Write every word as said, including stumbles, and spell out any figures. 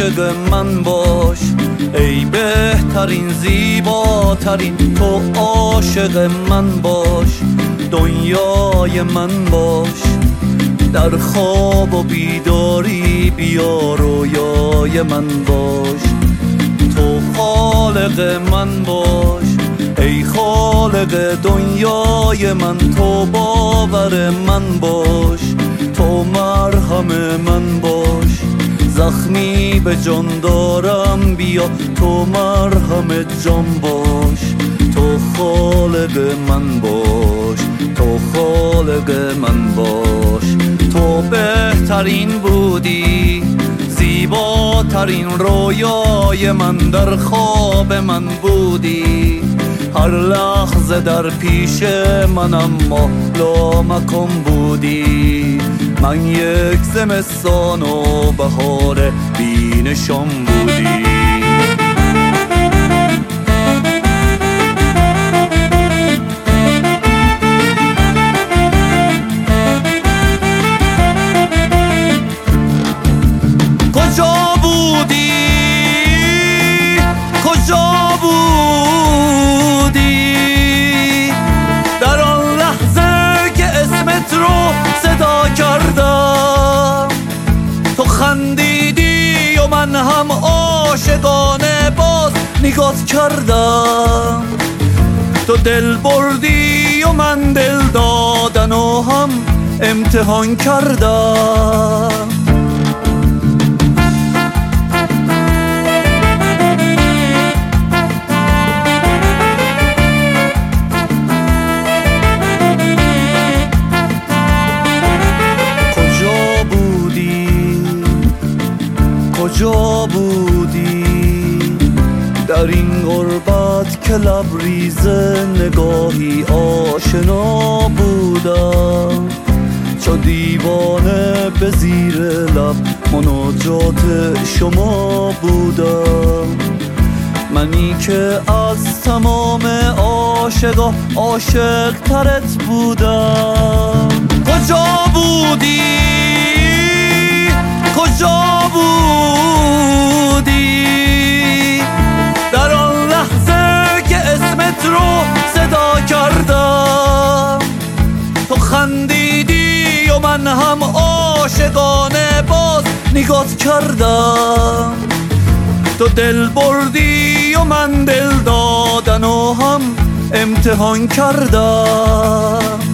عاشق من باش، ای بهترین زیباترین تو عاشق من باش، دنیای من باش. در خواب و بیداری بیا رویای من باش، تو خالق من باش، ای خالق دنیای من، تو باور من باش، تو مرهم من باش. زخمی به جان دارم بیا، تو مرهم جان باش، تو خالق من باش، تو خالق من باش. تو بهترین بودی، زیباترین رویای من، در خواب من بودی، هر لحظه در پیش من اما لامکان بودی. من یک زمستان و بهار بینشان بودی. کجا بودی؟ کجا بودی؟ در آن لحظه که اسمت رو صدا کردم، تو خندیدی و من هم عاشقانه باز نگات کردم. تو دل بردی و من دل دادن و هم امتحان کردم. کجا بودی در این غربت که لبریز نگاهی آشنا بودم؟ چو دیوانه به زیر لب مناجات شما بودم، منی که از تمام عاشقا عاشق ترت بودم. کجا بودی؟ کجا بودی در آن لحظه که اسمت رو صدا کردم؟ تو خندیدی و من هم عاشقانه باز نگات کردم. تو دل بردی و من دل دادن و هم امتحان کردم.